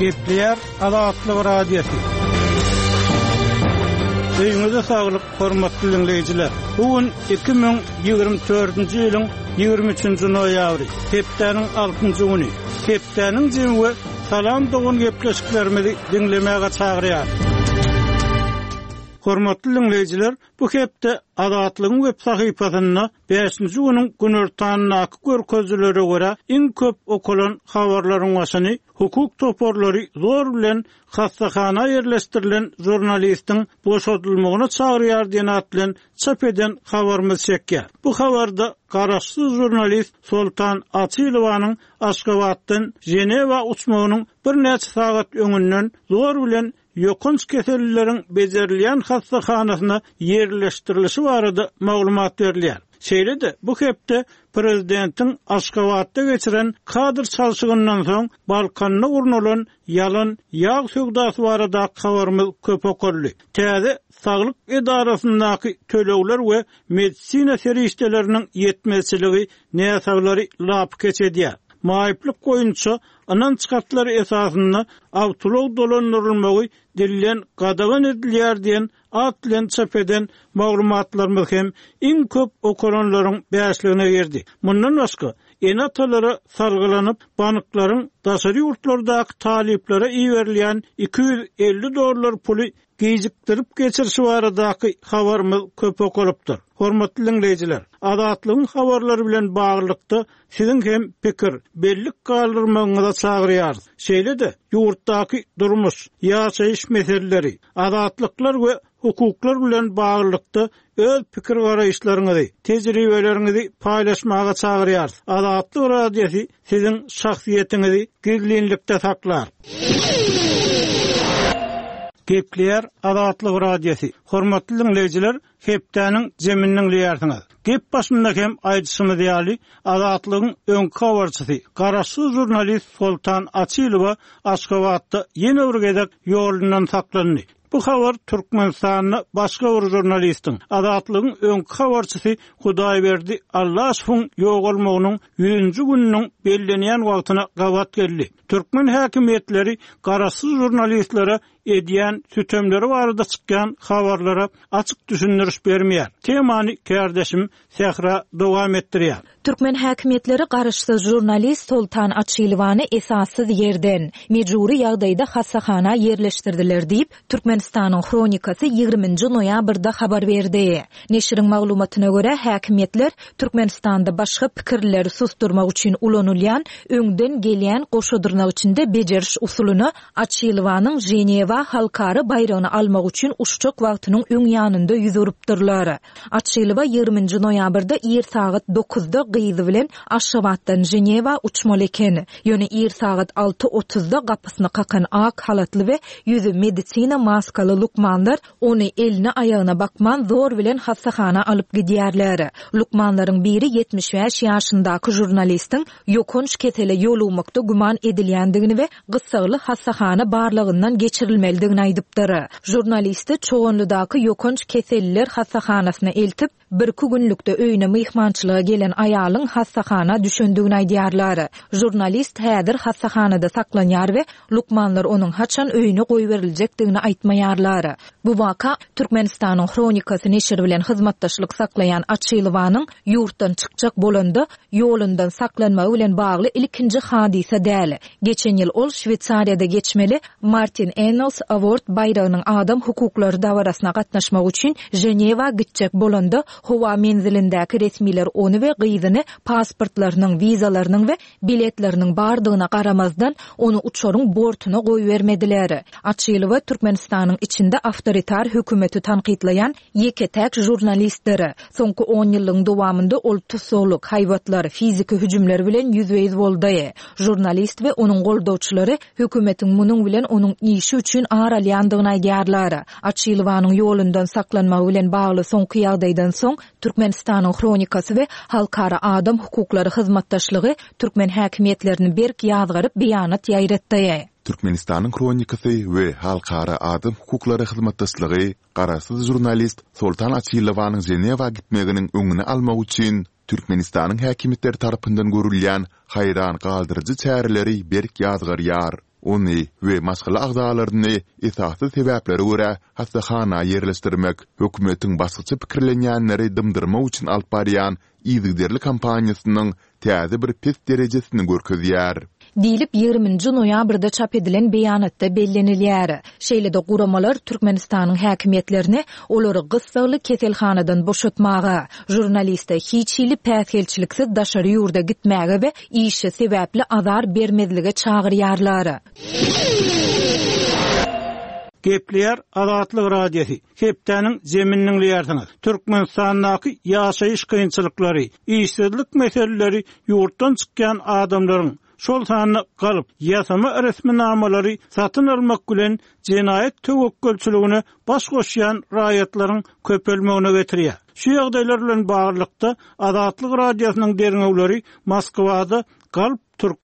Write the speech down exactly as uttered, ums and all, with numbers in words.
Gepleyer Azatlyk Radiosu. Öýüňize saglyk, hormatly dinleýijiler. Bugün iki bin ýygrimi dördünji ýylyň ýygrimi üçünji noýabry, hepdeniň altynjy güni. Hepdeniň jemgy salam dogun gepleşiklerimizi dinlemäge çagyrýar. Hormatly dinleýijiler, bu hepde Azatlygyň web sahypasyna beşinji güniň günortanyna görkezlere görä iň köp okulan habarlaryň başyny hukuk toporlary zor bilen hassahana yerleşdirilen jurnalistiň boşadylmagyna çagyrýar diýen atlan çap eden habarymyz çekýär. Bu habarda garaşsyz jurnalist Sultan Atylowanyň Aşgabatdan Jenewa uçmagynyň bir neçe sagat öňünden zor bilen ýokunç keselleriň bejerilýän hassahanasyna yerleşdirilişi barada maglumat berilýär. Şeýle-de bu hepde prezidentiň Aşgabatda geçiren kadr çalşygyndan soň Balkanyna urnulan ýalan ýağ söwdasy barada habarymyz köp okurly. Täze saglyk edarasyndaky tölegler we medisina serişdeleriniň ýetmezçiligi näsablary lap geçedýär. Maýyplyk goýunça anan çykartlar esasynda awtolog dolandyrylmagy dililen gadagan edilýär diýen atlan çap eden maglumatlarymyz hem iň köp okulanlaryň beşligine girdi. Mundan başga enatalara sargylanyp banklaryň daşary ýurtlardaky talyplere iýerilýän iki yüz elli dollar puly gejikdirip geçirişi baradaky habarymyz köp okulypdyr. Hormatly dinleýijiler, Azatlygyň habarlary bilen baglykda siziň hem pikir, bellik galdyrmagyňyza çagyrýar. Şeýle-de ýurtdaky durmuş, ýaşaýyş meseleleri, azatlyklar we hukuklar bilen baglykda öz pikir garaýşlaryňyzy, tejribeleriňizi paýlaşmaga çagyrýar. Azatlyk Radiosu siziň şahsiýetiňizi gizlinlikde saklar. Gepleyer Azatlyk Radiosu. Hormatly dinleýijiler, hepdeniň jeminiň liýarsyňyz. Gep başynda hem aýdyşymy diýäli, Azatlygyň öňkü habarçysy, garaşsyz jurnalist Sultan Atylowa Aşgabatda ýene bir gezek ýolundan saklandy. Bu habar Türkmenistanyň başga bir jurnalistiň, Azatlygyň öňkü habarçysy Hudaýberdi Allaşowyň ýogalmagynyň yüzüncü gününiň bellenýän wagtyna gabat geldi. Türkmen häkimetleri garaşsyz jurnalistlere edýän sütemleri barada çykýan habarlara açyk düşündiriş bermeýär. Temany kardeşim Sehra dowam etdirýär. Türkmen häkimetleri garaşsyz jurnalist Sultan Atylowany esassız ýerden mejburi ýagdaýda hassahana yerleşdirdiler diýip Türkmenistanyň Kronikasy ýygrimiňji noýabrda habar berdi. Neşriň maglumatyna görä häkimetler Türkmenistanda başga pikirleri susturmak üçin ulanylýan öňden gelýän goşadyrnak içinde bejeriş usulyny Atylowanyň Jenewa halkary bayragyny almak üçin uşçak wagtynyň öň ýanynda ýüzüripdirler. Atylova ýygrimiňji noýabrda ýer sagat dokuzda gyzy bilen Aşgabatdan Jenewa uçmaly eken. Ýöne ýer sagat alty otuzda gapysyny kakan ak halatly we ýüzi medisina maskaly lukmanlar ony eline aýagyna bakman zor bilen hassahana alyp gidýärler. Lukmanlaryň biri ýetmiş beş ýaşyndaky jurnalistiň ýokunç kesele ýolumakda guman edilýändigini we gysgaly hassahana barlygyndan geçirilmelidigini aýdypdyr. Jurnalisti çoğunludaky ýokunç keselliler hassahanasyna eltip bir-iki günlükde öýüne myhmançylyga gelen aýalyň hassahana düşündigini aýdýarlar. Jurnalist häzir hassahanada saklanýar we lukmanlar onuň haçan öýüne goýup beriljekdigini aýtmaýarlar. Bu waka Türkmenistanyň Kronikasy neşri bilen hyzmatdaşlyk saklayan Atylowanyň ýurtdan çykjak bolanda ýolundan saklanmagy bilen bagly ilkinji hadise däl. Geçen ýyl ol Şwetsariýada geçmeli Martin Ennals Award bayragynyň adam hukuklary dawarasyna gatnaşmak üçin Jenewa gitjek bolanda howa menzilindäki resmiler ony we gyzyny pasportlarynyň, wizalarynyň we biletleriniň bardygyna garamazdan onu uçaryň bortuna goýup bermediler. Atylowa Türkmenistanyň içinde awtoritar hökümeti tanqidlayan ýeke-täk jurnalistdir. Soňky on ýylyň dowamında ol tusogluk, haýwatlar, fiziki hüjümler bilen ýüzbeýiz boldy. Jurnalist we onuň goldawçylary hökümetiň munyň bilen onuň işi üçin aralýandygyny aýdýarlar. Atylowanyň ýolundan saklanmagy bilen bagly soňky ýagdaýdan soň Türkmenistanyň Kronikasy we halkara adam hukuklary hyzmatdaşlygy Türkmen häkimetlerini berk ýazgaryp beýanat ýaýratdy. Türkmenistanyň Kronikasy we halkara adam hukuklary hyzmatdaşlygy garaşsyz jurnalist Sultan Atylowanyň Jenewa gitmeginiň öňüne almak üçin Türkmenistanyň häkimetleri tarapyndan görülýän hayran galdyrjy çäreleri berk ýazgarýar. ony we maşgaly agdalaryny esasy sebäpleri görä hassahana yerleşdirmek hökümetiň basgyçy pikirlenýänleri dymdyrmak üçin alyp barýan ýygyderli kampaniýasynyň täze bir pes derejesini görkezýär. Dilip yigirminji noýabrda çap edilen beýanatda bellenilýär. Şeýle-de guramalar Türkmenistanyň häkimetlerini olary gysgaly keselhanadan boşatmaga, jurnaliste hiç ýyly päsgelçiliksiz daşary ýurda gitmäge we işe sebäpli azar bermezlige çagyrýarlar. Gepler Azatlyk radiosi. Hepdeniň zemininiň ýerdiňiz. Türkmenistandaky ýaşaýyş kynçylyklary, işsizlik meseleleri, ýurtdan çykýan adamlaryň şol sanyny galyp ýasama resminnamalary satyn almak bilen jenaýet töwekkülçiligini baş goşýan raýatlaryň köpelmegine getirýär. Şu ýagdaýlar bilen baglykda Azatlyk radiosynyň derňewleri Moskwada galyp